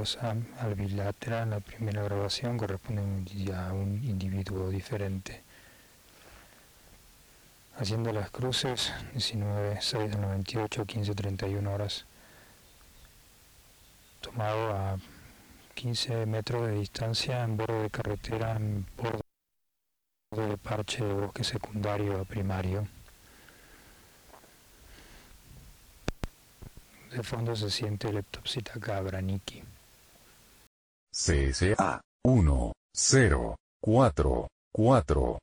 grabados al bilateral. La primera grabación corresponde a un individuo diferente. Haciendo las cruces, 19:06 del 98, 15:31 horas. Tomado a 15 metros de distancia en borde de carretera, en borde de parche de bosque secundario a primario. De fondo se siente Leptopsita branniki. CSA 10444